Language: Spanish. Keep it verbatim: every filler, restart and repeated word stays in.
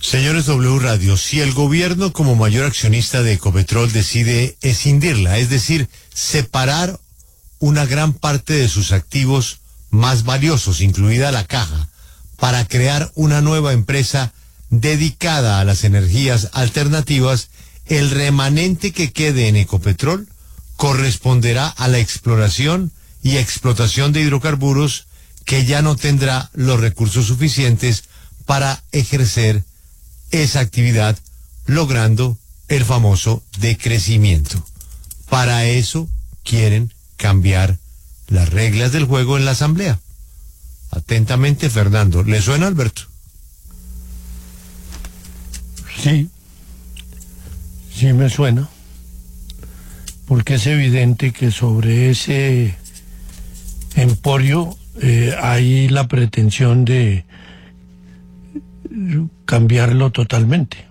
Señores W Radio, si el gobierno como mayor accionista de Ecopetrol decide escindirla, es decir, separar una gran parte de sus activos más valiosos, incluida la caja, para crear una nueva empresa dedicada a las energías alternativas, el remanente que quede en Ecopetrol corresponderá a la exploración y explotación de hidrocarburos, que ya no tendrá los recursos suficientes para ejercer esa actividad, logrando el famoso decrecimiento. Para eso quieren cambiar las reglas del juego en la Asamblea. Atentamente, Fernando. ¿Le suena, Alberto? Sí, sí me suena, porque es evidente que sobre ese emporio eh, hay la pretensión de cambiarlo totalmente.